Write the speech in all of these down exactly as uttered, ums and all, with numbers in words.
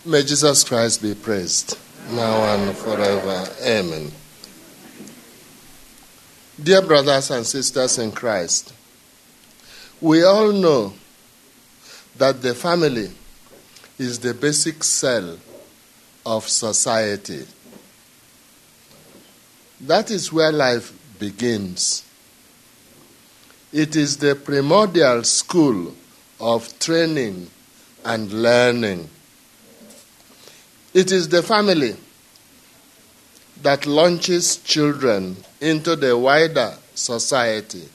May Jesus Christ be praised, now and forever. Amen. Dear brothers and sisters in Christ, we all know that the family is the basic cell of society. That is where life begins. It is the primordial school of training and learning. It is the family that launches children into the wider society.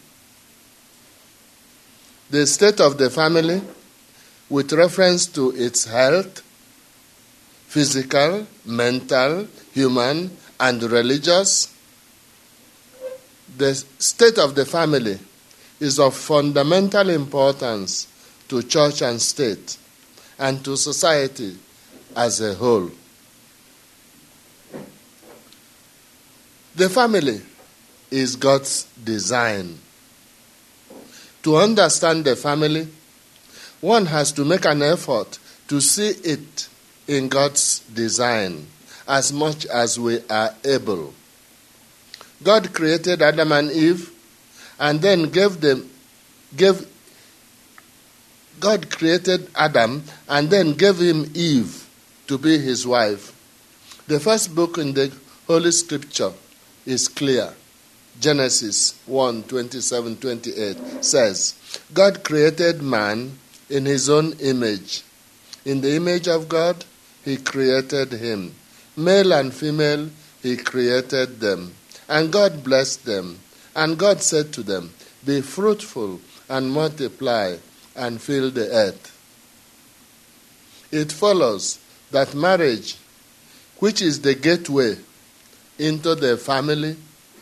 The state of the family, with reference to its health, physical, mental, human, and religious, the state of the family is of fundamental importance to church and state and to society as a whole. The family is God's design. To understand the family, one has to make an effort to see it in God's design as much as we are able. God created Adam and Eve and then gave them gave God created Adam and then gave him Eve to be his wife. The first book in the Holy Scripture is clear. Genesis one, twenty-seven, twenty-eight says, God created man in his own image. In the image of God, he created him. Male and female, he created them. And God blessed them. And God said to them, be fruitful and multiply and fill the earth. It follows that marriage, which is the gateway into the family,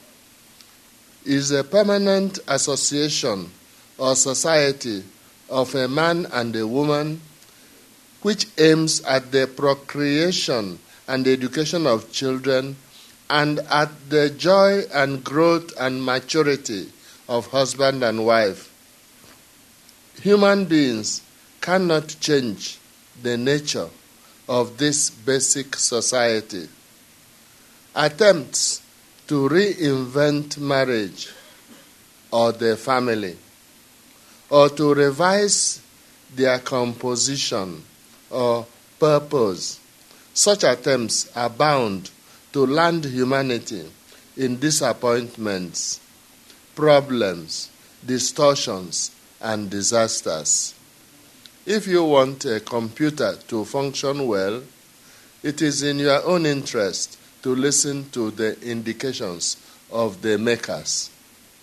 is a permanent association or society of a man and a woman which aims at the procreation and education of children and at the joy and growth and maturity of husband and wife. Human beings cannot change the nature of this basic society. Attempts to reinvent marriage or the family, or to revise their composition or purpose, such attempts are bound to land humanity in disappointments, problems, distortions, and disasters. If you want a computer to function well, it is in your own interest to listen to the indications of the makers.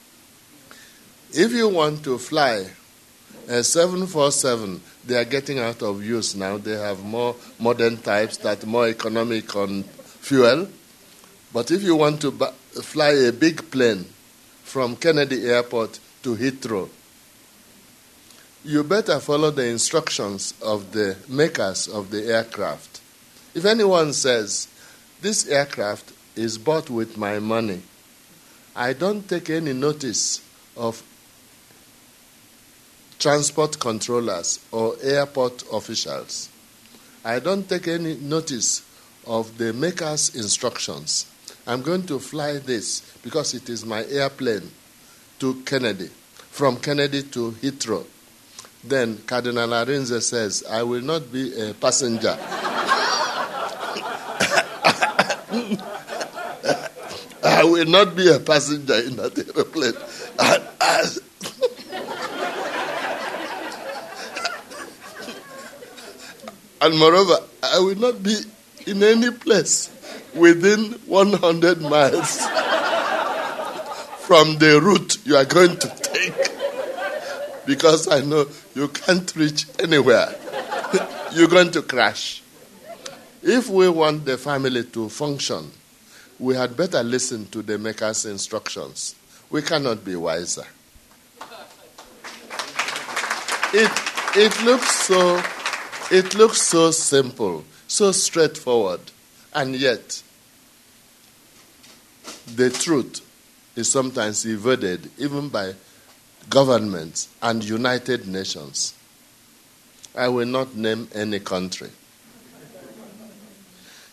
If you want to fly a seven forty-seven, they are getting out of use now. They have more modern types that are more economic on fuel. But if you want to fly a big plane from Kennedy Airport to Heathrow, you better follow the instructions of the makers of the aircraft. If anyone says, this aircraft is bought with my money, I don't take any notice of transport controllers or airport officials. I don't take any notice of the maker's instructions. I'm going to fly this because it is my airplane to Kennedy, from Kennedy to Heathrow. Then Cardinal Arinze says, I will not be a passenger. I will not be a passenger in that airplane. I, I, and moreover, I will not be in any place within one hundred miles from the route you are going to take, because I know you can't reach anywhere. You're going to crash. If we want the family to function, we had better listen to the maker's instructions. We cannot be wiser. It it looks so it looks so simple, so straightforward, and yet the truth is sometimes evaded even by governments and United Nations. I will not name any country.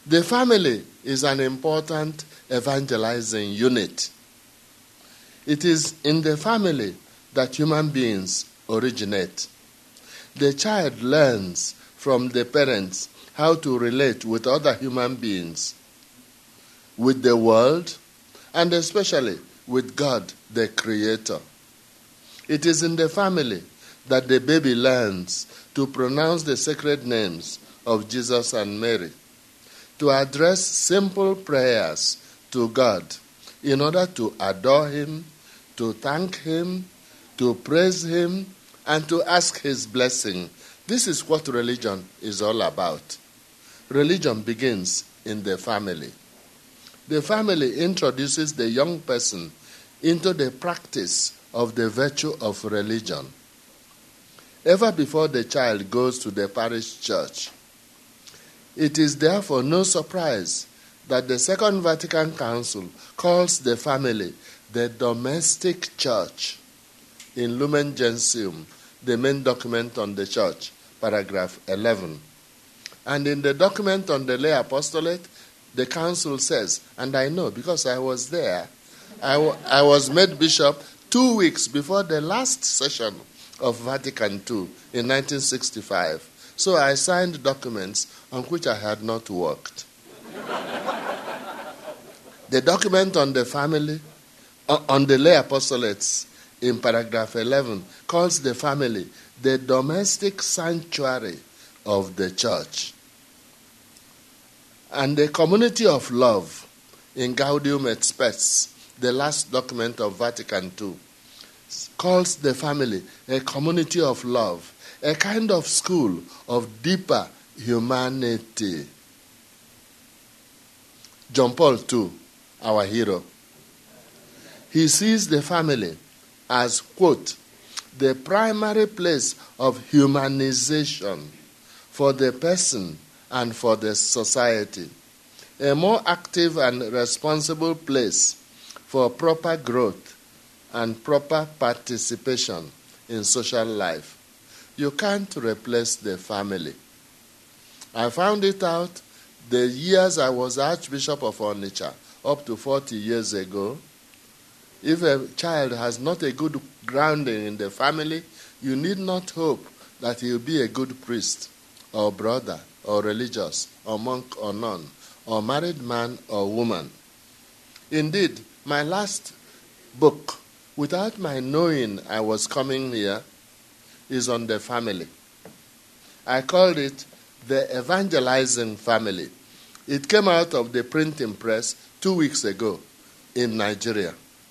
The family is an important evangelizing unit. It is in the family that human beings originate. The child learns from the parents how to relate with other human beings, with the world, and especially with God, the Creator. It is in the family that the baby learns to pronounce the sacred names of Jesus and Mary, to address simple prayers to God in order to adore Him, to thank Him, to praise Him, and to ask His blessing. This is what religion is all about. Religion begins in the family. The family introduces the young person into the practice of the virtue of religion. Ever before the child goes to the parish church, it is therefore no surprise that the Second Vatican Council calls the family the domestic church. In Lumen Gentium, the main document on the church, paragraph eleven. And in the document on the lay apostolate, the council says, and I know because I was there, I, w- I was made bishop two weeks before the last session of Vatican Two in nineteen sixty-five. So I signed documents on which I had not worked. The document on the family, on the lay apostolates in paragraph eleven, calls the family the domestic sanctuary of the church. And the community of love in Gaudium et Spes, the last document of Vatican Two, calls the family a community of love, a kind of school of deeper humanity. John Paul the Second, our hero, he sees the family as, quote, the primary place of humanization for the person and for the society, a more active and responsible place for proper growth and proper participation in social life. You can't replace the family. I found it out the years I was Archbishop of Onitsha, up to forty years ago. If a child has not a good grounding in the family, you need not hope that he will be a good priest or brother or religious or monk or nun or married man or woman. Indeed, my last book, without my knowing I was coming here, is on the family. I called it The Evangelizing Family. It came out of the printing press two weeks ago in Nigeria.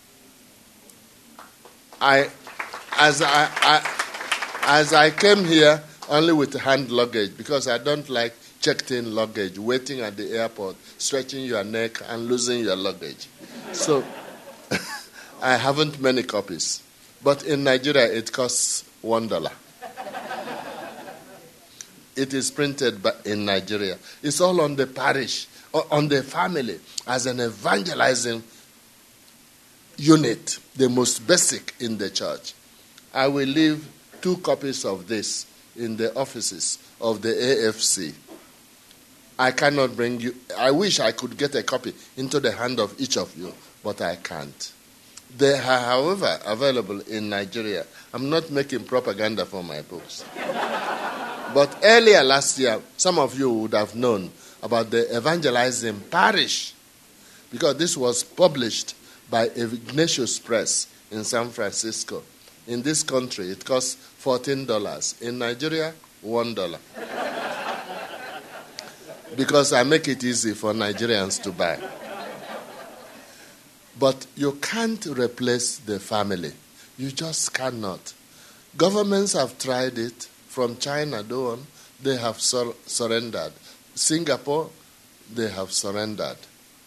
I, as I, I, as I came here only with hand luggage, because I don't like checked-in luggage, waiting at the airport, stretching your neck and losing your luggage. So I haven't many copies. But in Nigeria, it costs one dollar. It is printed in Nigeria. It's all on the parish, on the family, as an evangelizing unit, the most basic in the church. I will leave two copies of this in the offices of the A F C. I cannot bring you, I wish I could get a copy into the hand of each of you, but I can't. They are, however, available in Nigeria. I'm not making propaganda for my books. But earlier last year, some of you would have known about the Evangelizing Parish, because this was published by Ignatius Press in San Francisco. In this country, it costs fourteen dollars. In Nigeria, one dollar. Because I make it easy for Nigerians to buy. But you can't replace the family. You just cannot. Governments have tried it. From China, though on, they have sur- surrendered. Singapore, they have surrendered.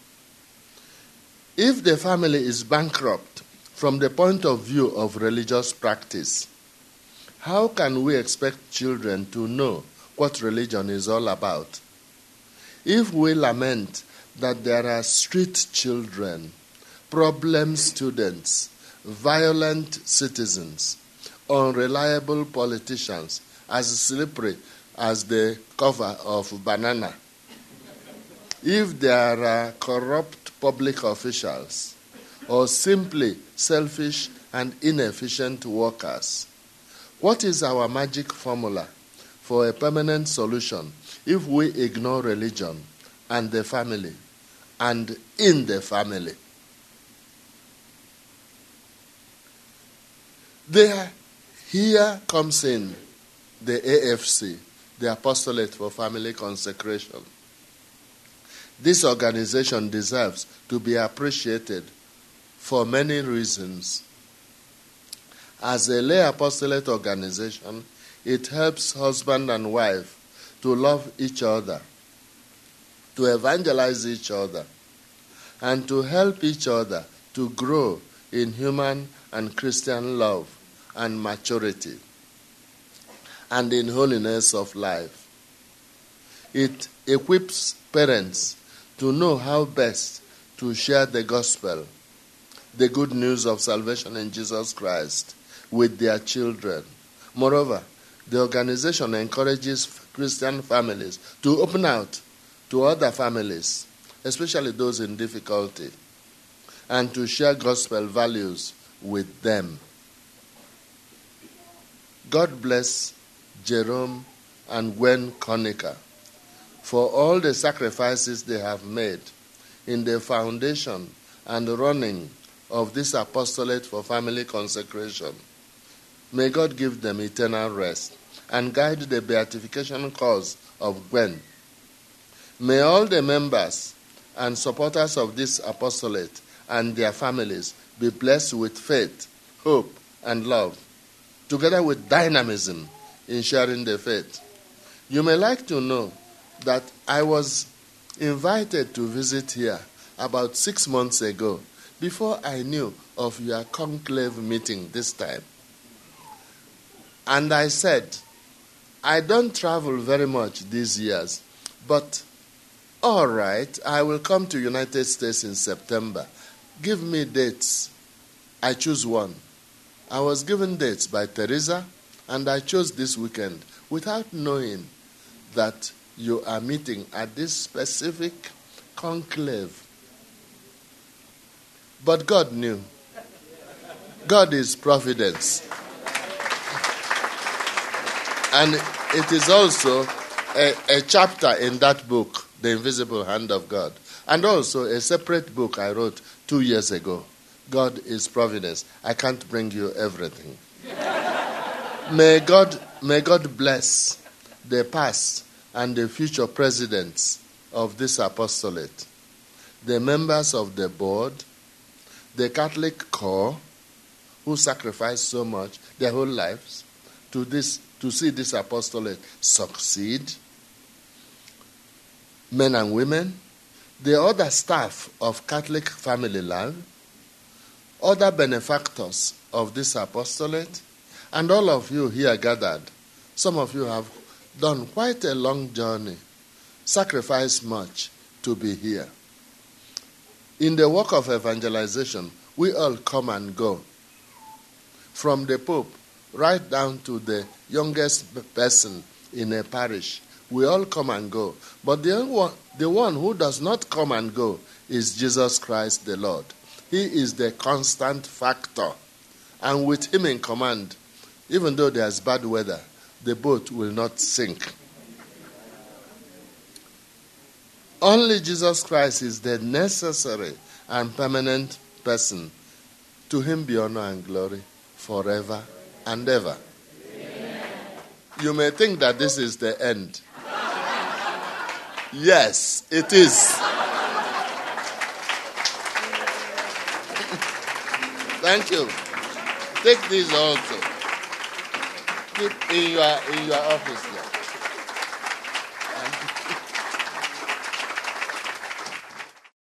If the family is bankrupt from the point of view of religious practice, how can we expect children to know what religion is all about? If we lament that there are street children, problem students, violent citizens, unreliable politicians, as slippery as the cover of banana, if there are corrupt public officials or simply selfish and inefficient workers? What is our magic formula for a permanent solution if we ignore religion and the family and in the family? There, here comes in the A F C, the Apostolate for Family Consecration. This organization deserves to be appreciated for many reasons. As a lay apostolate organization, it helps husband and wife to love each other, to evangelize each other, and to help each other to grow in human and Christian love and maturity, and in holiness of life. It equips parents to know how best to share the gospel, the good news of salvation in Jesus Christ, with their children. Moreover, the organization encourages Christian families to open out to other families, especially those in difficulty, and to share gospel values with them. God bless Jerome and Gwen Conica for all the sacrifices they have made in the foundation and running of this apostolate for family consecration. May God give them eternal rest and guide the beatification cause of Gwen. May all the members and supporters of this apostolate and their families be blessed with faith, hope, and love, together with dynamism in sharing the faith. You may like to know that I was invited to visit here about six months ago, before I knew of your conclave meeting this time. And I said, I don't travel very much these years, but all right, I will come to United States in September. Give me dates. I choose one. I was given dates by Teresa, and I chose this weekend without knowing that you are meeting at this specific conclave. But God knew. God is providence. And it is also a, a chapter in that book, The Invisible Hand of God, and also a separate book I wrote two years ago, God is Providence. I can't bring you everything. May God, may God bless the past and the future presidents of this apostolate, the members of the board, the Catholic core, who sacrificed so much their whole lives to this, to see this apostolate succeed, men and women, the other staff of Catholic Family Life, other benefactors of this apostolate, and all of you here gathered. Some of you have done quite a long journey, sacrificed much to be here. In the work of evangelization, we all come and go. From the Pope right down to the youngest person in a parish, we all come and go. But the one, the one who does not come and go is Jesus Christ the Lord. He is the constant factor. And with him in command, even though there's bad weather, the boat will not sink. Only Jesus Christ is the necessary and permanent person. To him be honor and glory forever and ever. Amen. You may think that this is the end. Yes, it is. Thank you. Take these also. Keep in your in your office now.